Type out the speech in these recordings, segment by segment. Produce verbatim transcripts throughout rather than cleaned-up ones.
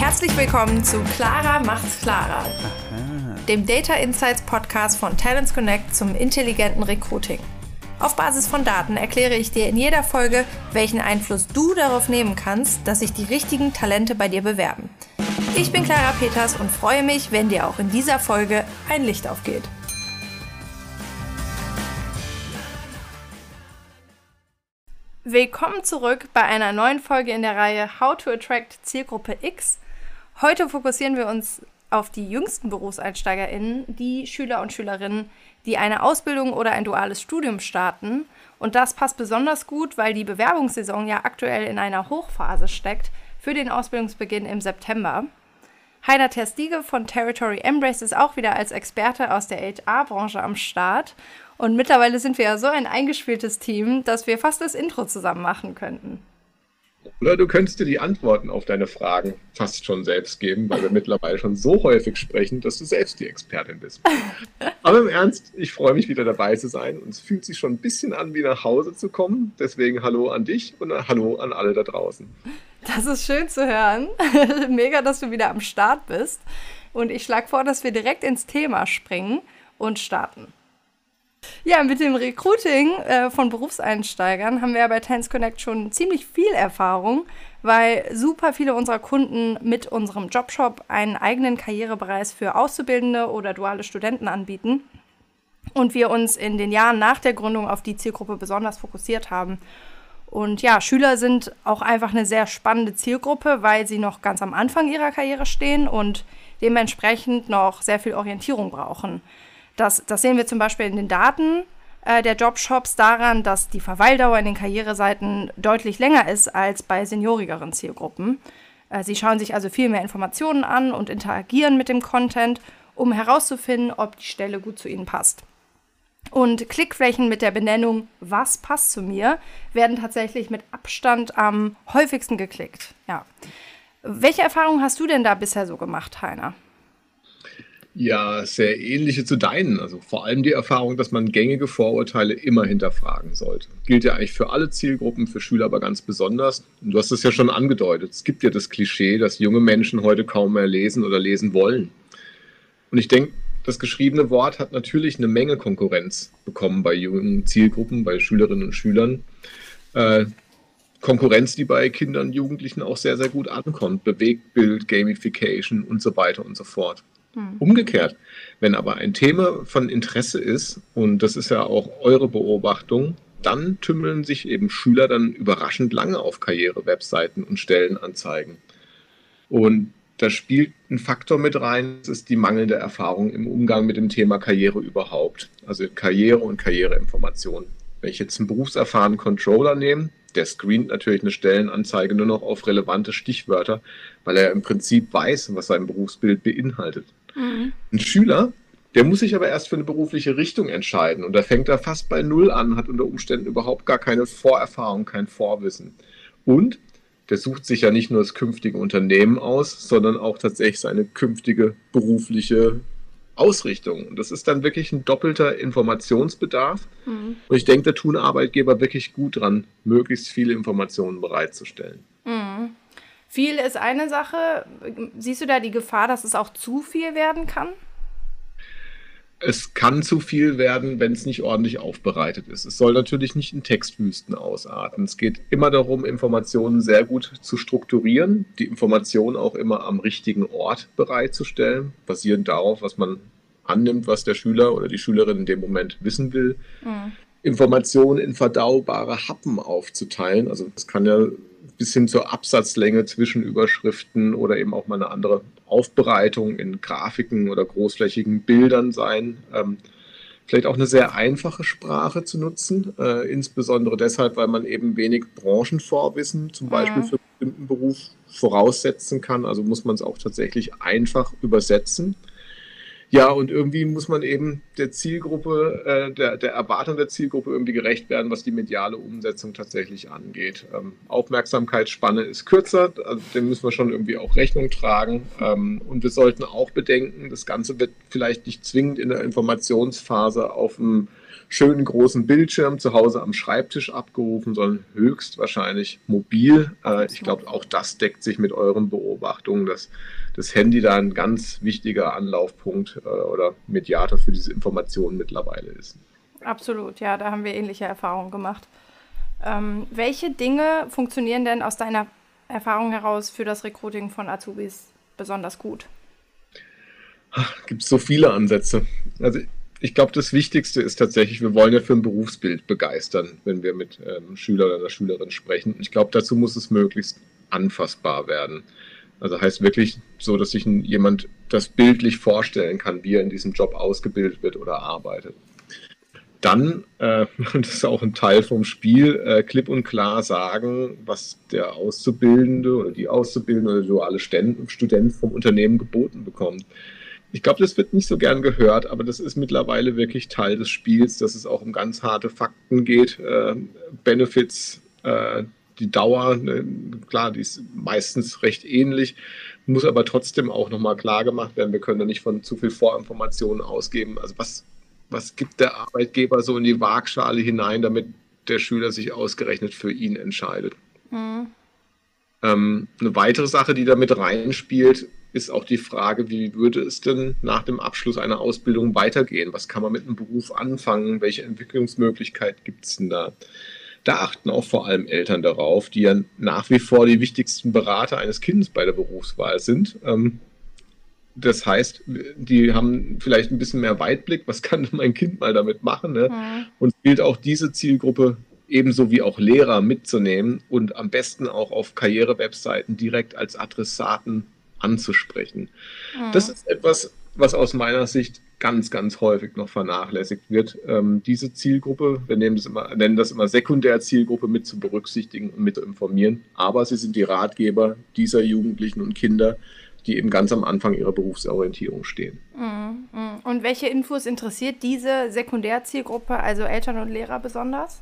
Herzlich willkommen zu Clara macht's klarer, Aha. dem Data Insights Podcast von Talents Connect zum intelligenten Recruiting. Auf Basis von Daten erkläre ich dir in jeder Folge, welchen Einfluss du darauf nehmen kannst, dass sich die richtigen Talente bei dir bewerben. Ich bin Clara Peters und freue mich, wenn dir auch in dieser Folge ein Licht aufgeht. Willkommen zurück bei einer neuen Folge in der Reihe How to Attract Zielgruppe X. Heute fokussieren wir uns auf die jüngsten BerufseinsteigerInnen, die Schüler und Schülerinnen, die eine Ausbildung oder ein duales Studium starten. Und das passt besonders gut, weil die Bewerbungssaison ja aktuell in einer Hochphase steckt für den Ausbildungsbeginn im September. Heiner Terstiege von Territory Embrace ist auch wieder als Experte aus der H R-Branche am Start. Und mittlerweile sind wir ja so ein eingespieltes Team, dass wir fast das Intro zusammen machen könnten. Oder du könntest dir die Antworten auf deine Fragen fast schon selbst geben, weil wir mittlerweile schon so häufig sprechen, dass du selbst die Expertin bist. Aber im Ernst, ich freue mich wieder dabei zu sein und es fühlt sich schon ein bisschen an, wie nach Hause zu kommen. Deswegen hallo an dich und hallo an alle da draußen. Das ist schön zu hören. Mega, dass du wieder am Start bist. Und ich schlage vor, dass wir direkt ins Thema springen und starten. Ja, mit dem Recruiting äh, von Berufseinsteigern haben wir ja bei Talents Connect schon ziemlich viel Erfahrung, weil super viele unserer Kunden mit unserem Jobshop einen eigenen Karrierebereich für Auszubildende oder duale Studenten anbieten und wir uns in den Jahren nach der Gründung auf die Zielgruppe besonders fokussiert haben. Und ja, Schüler sind auch einfach eine sehr spannende Zielgruppe, weil sie noch ganz am Anfang ihrer Karriere stehen und dementsprechend noch sehr viel Orientierung brauchen. Das, das sehen wir zum Beispiel in den Daten äh, der Jobshops daran, dass die Verweildauer in den Karriereseiten deutlich länger ist als bei seniorigeren Zielgruppen. Äh, sie schauen sich also viel mehr Informationen an und interagieren mit dem Content, um herauszufinden, ob die Stelle gut zu ihnen passt. Und Klickflächen mit der Benennung "Was passt zu mir" werden tatsächlich mit Abstand am häufigsten geklickt. Ja. Welche Erfahrungen hast du denn da bisher so gemacht, Heiner? Ja, sehr ähnliche zu deinen. Also vor allem die Erfahrung, dass man gängige Vorurteile immer hinterfragen sollte. Gilt ja eigentlich für alle Zielgruppen, für Schüler aber ganz besonders. Und du hast es ja schon angedeutet. Es gibt ja das Klischee, dass junge Menschen heute kaum mehr lesen oder lesen wollen. Und ich denke, das geschriebene Wort hat natürlich eine Menge Konkurrenz bekommen bei jungen Zielgruppen, bei Schülerinnen und Schülern. Äh, Konkurrenz, die bei Kindern und Jugendlichen auch sehr, sehr gut ankommt. Bewegtbild, Gamification und so weiter und so fort. Umgekehrt, wenn aber ein Thema von Interesse ist, und das ist ja auch eure Beobachtung, dann tümmeln sich eben Schüler dann überraschend lange auf Karriere-Webseiten und Stellenanzeigen. Und da spielt ein Faktor mit rein, das ist die mangelnde Erfahrung im Umgang mit dem Thema Karriere überhaupt. Also Karriere und Karriereinformation. Wenn ich jetzt einen berufserfahrenen Controller nehme, der screent natürlich eine Stellenanzeige nur noch auf relevante Stichwörter, weil er im Prinzip weiß, was sein Berufsbild beinhaltet. Mhm. Ein Schüler, der muss sich aber erst für eine berufliche Richtung entscheiden und da fängt er fast bei Null an, hat unter Umständen überhaupt gar keine Vorerfahrung, kein Vorwissen. Und der sucht sich ja nicht nur das künftige Unternehmen aus, sondern auch tatsächlich seine künftige berufliche Ausrichtung. Und das ist dann wirklich ein doppelter Informationsbedarf. Mhm. Und ich denke, da tun Arbeitgeber wirklich gut dran, möglichst viele Informationen bereitzustellen. Mhm. Viel ist eine Sache. Siehst du da die Gefahr, dass es auch zu viel werden kann? Es kann zu viel werden, wenn es nicht ordentlich aufbereitet ist. Es soll natürlich nicht in Textwüsten ausarten. Es geht immer darum, Informationen sehr gut zu strukturieren, die Informationen auch immer am richtigen Ort bereitzustellen, basierend darauf, was man annimmt, was der Schüler oder die Schülerin in dem Moment wissen will. Mhm. Informationen in verdaubare Happen aufzuteilen. Also das kann ja bis hin zur Absatzlänge zwischen Überschriften oder eben auch mal eine andere Aufbereitung in Grafiken oder großflächigen Bildern sein. Ähm, vielleicht auch eine sehr einfache Sprache zu nutzen, äh, insbesondere deshalb, weil man eben wenig Branchenvorwissen zum Beispiel für einen bestimmten Beruf voraussetzen kann. Also muss man es auch tatsächlich einfach übersetzen. Ja, und irgendwie muss man eben der Zielgruppe, äh, der, der Erwartung der Zielgruppe irgendwie gerecht werden, was die mediale Umsetzung tatsächlich angeht. Ähm, Aufmerksamkeitsspanne ist kürzer, also dem müssen wir schon irgendwie auch Rechnung tragen. Ähm, und wir sollten auch bedenken, das Ganze wird vielleicht nicht zwingend in der Informationsphase auf dem schönen großen Bildschirm zu Hause am Schreibtisch abgerufen, sondern höchstwahrscheinlich mobil. Äh, ich glaube, auch das deckt sich mit euren Beobachtungen, dass das Handy da ein ganz wichtiger Anlaufpunkt äh, oder Mediator für diese Informationen mittlerweile ist. Absolut, ja, da haben wir ähnliche Erfahrungen gemacht. Ähm, welche Dinge funktionieren denn aus deiner Erfahrung heraus für das Recruiting von Azubis besonders gut? Gibt es so viele Ansätze. Also ich glaube, das Wichtigste ist tatsächlich, wir wollen ja für ein Berufsbild begeistern, wenn wir mit ähm, Schüler oder einer Schülerin sprechen. Ich glaube, dazu muss es möglichst anfassbar werden. Also heißt wirklich so, dass sich ein, jemand das bildlich vorstellen kann, wie er in diesem Job ausgebildet wird oder arbeitet. Dann, äh, das ist auch ein Teil vom Spiel, äh, klipp und klar sagen, was der Auszubildende oder die Auszubildende oder der duale Student vom Unternehmen geboten bekommt. Ich glaube, das wird nicht so gern gehört, aber das ist mittlerweile wirklich Teil des Spiels, dass es auch um ganz harte Fakten geht. Äh, Benefits, äh, die Dauer, ne, klar, die ist meistens recht ähnlich, muss aber trotzdem auch nochmal klar gemacht werden. Wir können da nicht von zu viel Vorinformationen ausgeben. Also was, was gibt der Arbeitgeber so in die Waagschale hinein, damit der Schüler sich ausgerechnet für ihn entscheidet? Mhm. Ähm, eine weitere Sache, die da mit reinspielt, ist auch die Frage, wie würde es denn nach dem Abschluss einer Ausbildung weitergehen? Was kann man mit einem Beruf anfangen? Welche Entwicklungsmöglichkeit gibt es denn da? Da achten auch vor allem Eltern darauf, die ja nach wie vor die wichtigsten Berater eines Kindes bei der Berufswahl sind. Das heißt, die haben vielleicht ein bisschen mehr Weitblick. Was kann denn mein Kind mal damit machen? Ne? Mhm. Und es gilt auch diese Zielgruppe ebenso wie auch Lehrer mitzunehmen und am besten auch auf Karrierewebseiten direkt als Adressaten anzusprechen. Mhm. Das ist etwas, was aus meiner Sicht ganz, ganz häufig noch vernachlässigt wird. Ähm, diese Zielgruppe, wir nennen das, immer, nennen das immer Sekundärzielgruppe, mit zu berücksichtigen und mit zu informieren. Aber sie sind die Ratgeber dieser Jugendlichen und Kinder, die eben ganz am Anfang ihrer Berufsorientierung stehen. Mhm. Und welche Infos interessiert diese Sekundärzielgruppe, also Eltern und Lehrer besonders?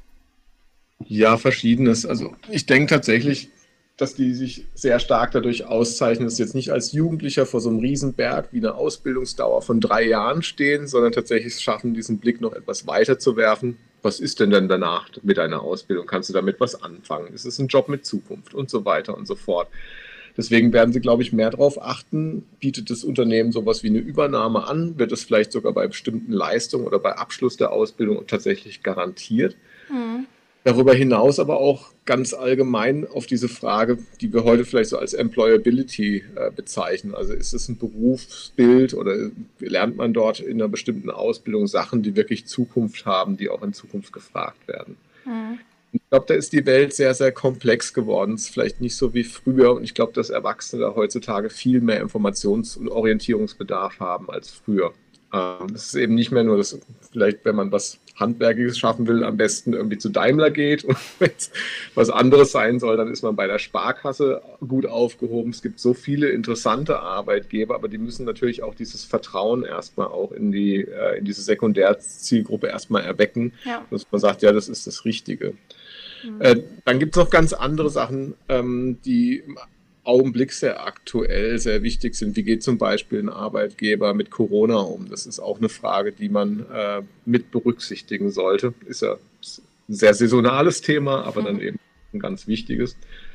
Ja, verschiedenes. Also ich denke tatsächlich, dass die sich sehr stark dadurch auszeichnen, dass sie jetzt nicht als Jugendlicher vor so einem Riesenberg wie eine Ausbildungsdauer von drei Jahren stehen, sondern tatsächlich es schaffen, diesen Blick noch etwas weiter zu werfen. Was ist denn dann danach mit deiner Ausbildung? Kannst du damit was anfangen? Ist es ein Job mit Zukunft und so weiter und so fort? Deswegen werden sie, glaube ich, mehr darauf achten. Bietet das Unternehmen sowas wie eine Übernahme an? Wird es vielleicht sogar bei bestimmten Leistungen oder bei Abschluss der Ausbildung tatsächlich garantiert? Mhm. Darüber hinaus aber auch ganz allgemein auf diese Frage, die wir heute vielleicht so als Employability äh, bezeichnen. Also ist es ein Berufsbild oder lernt man dort in einer bestimmten Ausbildung Sachen, die wirklich Zukunft haben, die auch in Zukunft gefragt werden? Mhm. Ich glaube, da ist die Welt sehr, sehr komplex geworden. Es ist vielleicht nicht so wie früher. Und ich glaube, dass Erwachsene da heutzutage viel mehr Informations- und Orientierungsbedarf haben als früher. Es ist eben nicht mehr nur, dass vielleicht, wenn man was Handwerkliches schaffen will, am besten irgendwie zu Daimler geht. Und wenn es was anderes sein soll, dann ist man bei der Sparkasse gut aufgehoben. Es gibt so viele interessante Arbeitgeber, aber die müssen natürlich auch dieses Vertrauen erstmal auch in die äh, in diese Sekundärzielgruppe erstmal erwecken, ja. Dass man sagt, ja, das ist das Richtige. Mhm. Äh, dann gibt es noch ganz andere Sachen, ähm, die im Augenblick sehr aktuell, sehr wichtig sind. Wie geht zum Beispiel ein Arbeitgeber mit Corona um? Das ist auch eine Frage, die man äh, mit berücksichtigen sollte. Ist ja ein sehr saisonales Thema, aber mhm. dann eben ein ganz wichtiges.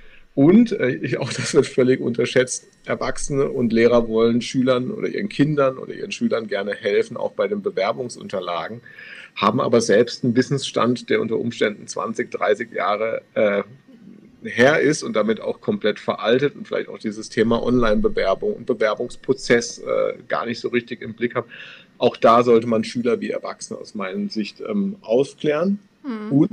Und äh, ich, auch das wird völlig unterschätzt. Erwachsene und Lehrer wollen Schülern oder ihren Kindern oder ihren Schülern gerne helfen, auch bei den Bewerbungsunterlagen, haben aber selbst einen Wissensstand, der unter Umständen zwanzig, dreißig Jahre äh, her ist und damit auch komplett veraltet und vielleicht auch dieses Thema Online-Bewerbung und Bewerbungsprozess äh, gar nicht so richtig im Blick haben. Auch da sollte man Schüler wie Erwachsene aus meiner Sicht ähm, aufklären. Mhm. Und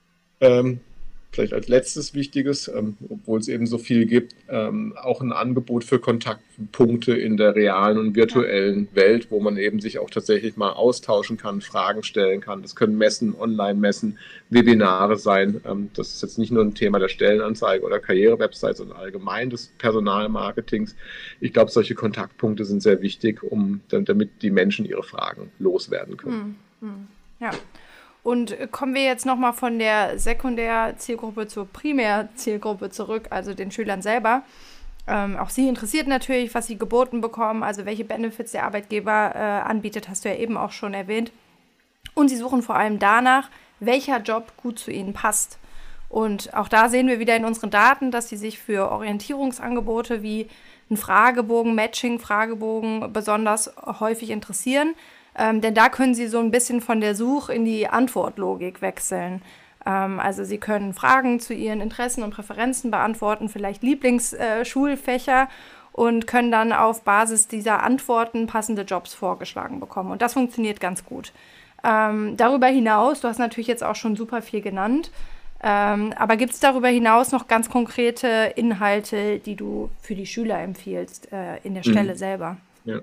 ähm, vielleicht als letztes Wichtiges, ähm, obwohl es eben so viel gibt, ähm, auch ein Angebot für Kontaktpunkte in der realen und virtuellen Welt, wo man eben sich auch tatsächlich mal austauschen kann, Fragen stellen kann. Das können Messen, Online-Messen, Webinare sein. Ähm, das ist jetzt nicht nur ein Thema der Stellenanzeige oder Karrierewebsites, sondern allgemein des Personalmarketings. Ich glaube, solche Kontaktpunkte sind sehr wichtig, um damit die Menschen ihre Fragen loswerden können. Hm, hm, ja. Und kommen wir jetzt nochmal von der Sekundärzielgruppe zur Primärzielgruppe zurück, also den Schülern selber. Ähm, auch sie interessiert natürlich, was sie geboten bekommen, also welche Benefits der Arbeitgeber äh, anbietet, hast du ja eben auch schon erwähnt. Und sie suchen vor allem danach, welcher Job gut zu ihnen passt. Und auch da sehen wir wieder in unseren Daten, dass sie sich für Orientierungsangebote wie einen Fragebogen, Matching-Fragebogen besonders häufig interessieren. Ähm, denn da können sie so ein bisschen von der Such- in die Antwortlogik wechseln. Ähm, also sie können Fragen zu ihren Interessen und Präferenzen beantworten, vielleicht Lieblingsschulfächer äh, und können dann auf Basis dieser Antworten passende Jobs vorgeschlagen bekommen. Und das funktioniert ganz gut. Ähm, darüber hinaus, du hast natürlich jetzt auch schon super viel genannt, ähm, aber gibt es darüber hinaus noch ganz konkrete Inhalte, die du für die Schüler empfiehlst, äh, in der Stelle mhm. selber? Ja.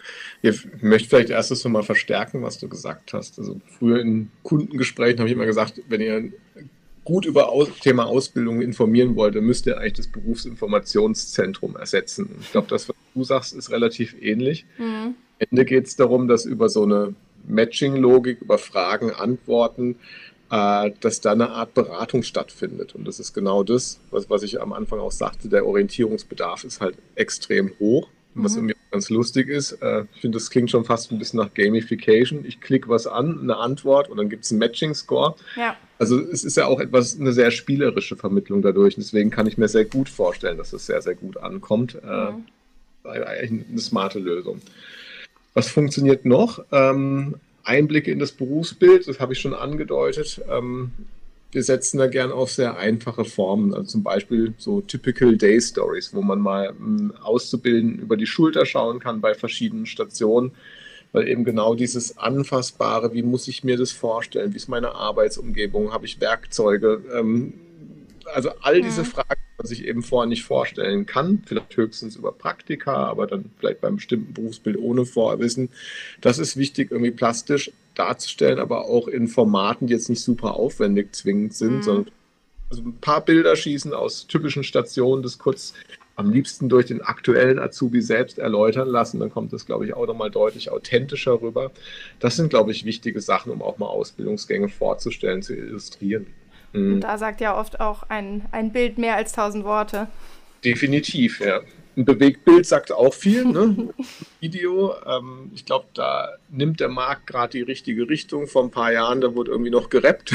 Ich möchte vielleicht erstes nochmal verstärken, was du gesagt hast. Also früher in Kundengesprächen habe ich immer gesagt, wenn ihr gut über Aus Thema Ausbildung informieren wollt, dann müsst ihr eigentlich das Berufsinformationszentrum ersetzen. Ich glaube, das, was du sagst, ist relativ ähnlich. Mhm. Am Ende geht es darum, dass über so eine Matching-Logik, über Fragen, Antworten, äh, dass da eine Art Beratung stattfindet. Und das ist genau das, was, was ich am Anfang auch sagte, der Orientierungsbedarf ist halt extrem hoch. Was irgendwie ganz lustig ist, äh, ich finde, das klingt schon fast ein bisschen nach Gamification. Ich klicke was an, eine Antwort und dann gibt es einen Matching-Score. Ja. Also es ist ja auch etwas, eine sehr spielerische Vermittlung dadurch. Und deswegen kann ich mir sehr gut vorstellen, dass es sehr, sehr gut ankommt. Mhm. Äh, eigentlich eine smarte Lösung. Was funktioniert noch? Ähm, Einblicke in das Berufsbild, das habe ich schon angedeutet. Ähm, Wir setzen da gern auf sehr einfache Formen, also zum Beispiel so Typical Day Stories, wo man mal um, Auszubildenden über die Schulter schauen kann bei verschiedenen Stationen, weil eben genau dieses Anfassbare, wie muss ich mir das vorstellen, wie ist meine Arbeitsumgebung, habe ich Werkzeuge, ähm, also all diese ja. Fragen, die man sich eben vorher nicht vorstellen kann, vielleicht höchstens über Praktika, aber dann vielleicht beim bestimmten Berufsbild ohne Vorwissen. Das ist wichtig, irgendwie plastisch darzustellen, aber auch in Formaten, die jetzt nicht super aufwendig zwingend sind, mhm. sondern also ein paar Bilder schießen aus typischen Stationen, das kurz am liebsten durch den aktuellen Azubi selbst erläutern lassen, dann kommt das, glaube ich, auch nochmal deutlich authentischer rüber. Das sind, glaube ich, wichtige Sachen, um auch mal Ausbildungsgänge vorzustellen, zu illustrieren. Und da sagt ja oft auch ein, ein Bild mehr als tausend Worte. Definitiv, ja. Ein Bewegtbild sagt auch viel, ne? Video. Ähm, ich glaube, da nimmt der Markt gerade die richtige Richtung. Vor ein paar Jahren, da wurde irgendwie noch gerappt,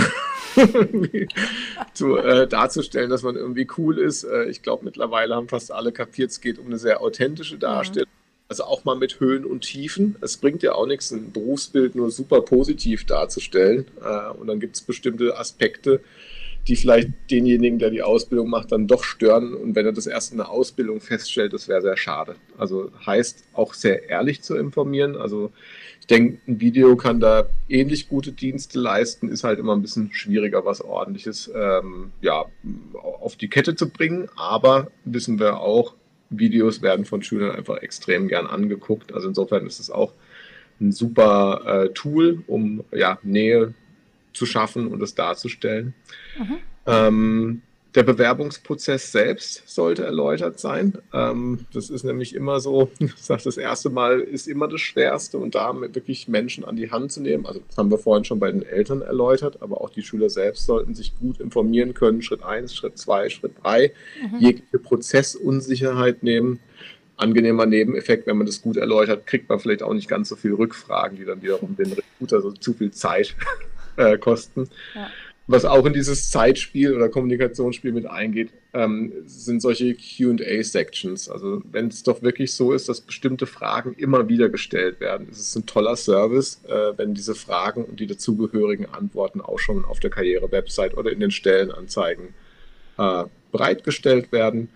zu, äh, darzustellen, dass man irgendwie cool ist. Äh, ich glaube, mittlerweile haben fast alle kapiert, es geht um eine sehr authentische Darstellung. Mhm. Also auch mal mit Höhen und Tiefen. Es bringt ja auch nichts, ein Berufsbild nur super positiv darzustellen. Äh, und dann gibt es bestimmte Aspekte, die vielleicht denjenigen, der die Ausbildung macht, dann doch stören. Und wenn er das erst in der Ausbildung feststellt, das wäre sehr schade. Also heißt auch sehr ehrlich zu informieren. Also ich denke, ein Video kann da ähnlich gute Dienste leisten, ist halt immer ein bisschen schwieriger, was Ordentliches ähm, ja, auf die Kette zu bringen. Aber wissen wir auch, Videos werden von Schülern einfach extrem gern angeguckt. Also insofern ist es auch ein super äh, Tool, um ja, Nähe zu schaffen und es darzustellen. Mhm. Ähm, der Bewerbungsprozess selbst sollte erläutert sein. Ähm, das ist nämlich immer so, ich sage, das erste Mal ist immer das Schwerste und da wirklich Menschen an die Hand zu nehmen. Also das haben wir vorhin schon bei den Eltern erläutert, aber auch die Schüler selbst sollten sich gut informieren können. Schritt eins, Schritt zwei, Schritt drei. Mhm. Jegliche Prozessunsicherheit nehmen. Angenehmer Nebeneffekt, wenn man das gut erläutert, kriegt man vielleicht auch nicht ganz so viele Rückfragen, die dann wiederum den Recruiter so zu viel Zeit äh, kosten. Ja. Was auch in dieses Zeitspiel oder Kommunikationsspiel mit eingeht, ähm, sind solche Q and A-Sections. Also wenn es doch wirklich so ist, dass bestimmte Fragen immer wieder gestellt werden, ist es ein toller Service, äh, wenn diese Fragen und die dazugehörigen Antworten auch schon auf der Karriere-Website oder in den Stellenanzeigen äh, bereitgestellt werden.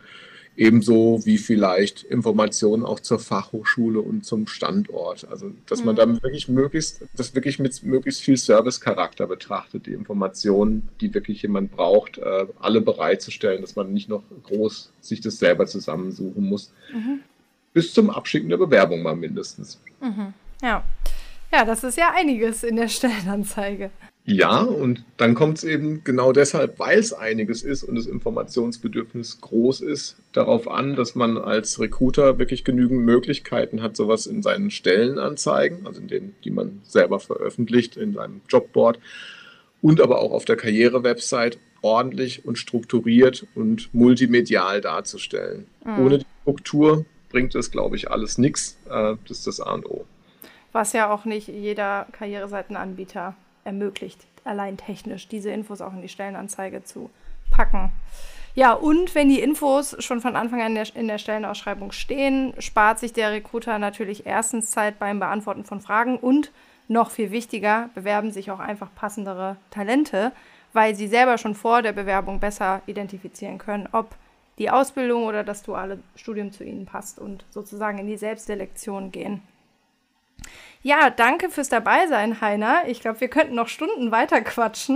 Ebenso wie vielleicht Informationen auch zur Fachhochschule und zum Standort. Also, dass mhm. man dann wirklich möglichst, das wirklich mit möglichst viel Servicecharakter betrachtet, die Informationen, die wirklich jemand braucht, äh, alle bereitzustellen, dass man nicht noch groß sich das selber zusammensuchen muss. Mhm. Bis zum Abschicken der Bewerbung mal mindestens. Mhm. Ja. Ja, das ist ja einiges in der Stellenanzeige. Ja, und dann kommt es eben genau deshalb, weil es einiges ist und das Informationsbedürfnis groß ist, darauf an, dass man als Recruiter wirklich genügend Möglichkeiten hat, sowas in seinen Stellenanzeigen, also in denen, die man selber veröffentlicht, in seinem Jobboard und aber auch auf der Karriere-Website ordentlich und strukturiert und multimedial darzustellen. Mhm. Ohne die Struktur bringt es, glaube ich, alles nichts. Das ist das A und O. Was ja auch nicht jeder Karriereseitenanbieter ermöglicht, allein technisch diese Infos auch in die Stellenanzeige zu packen. Ja, und wenn die Infos schon von Anfang an in der, in der Stellenausschreibung stehen, spart sich der Recruiter natürlich erstens Zeit beim Beantworten von Fragen und noch viel wichtiger, bewerben sich auch einfach passendere Talente, weil sie selber schon vor der Bewerbung besser identifizieren können, ob die Ausbildung oder das duale Studium zu ihnen passt und sozusagen in die Selbstselektion gehen. Ja, danke fürs Dabeisein, Heiner. Ich glaube, wir könnten noch Stunden weiter quatschen.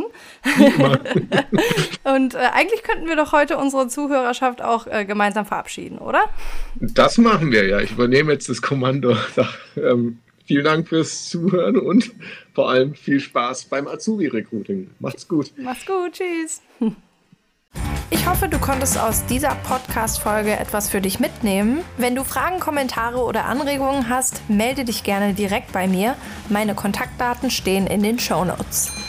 Und äh, eigentlich könnten wir doch heute unsere Zuhörerschaft auch äh, gemeinsam verabschieden, oder? Das machen wir ja. Ich übernehme jetzt das Kommando. ähm, vielen Dank fürs Zuhören und vor allem viel Spaß beim Azubi-Recruiting. Macht's gut. Macht's gut. Tschüss. Ich hoffe, du konntest aus dieser Podcast-Folge etwas für dich mitnehmen. Wenn du Fragen, Kommentare oder Anregungen hast, melde dich gerne direkt bei mir. Meine Kontaktdaten stehen in den Shownotes.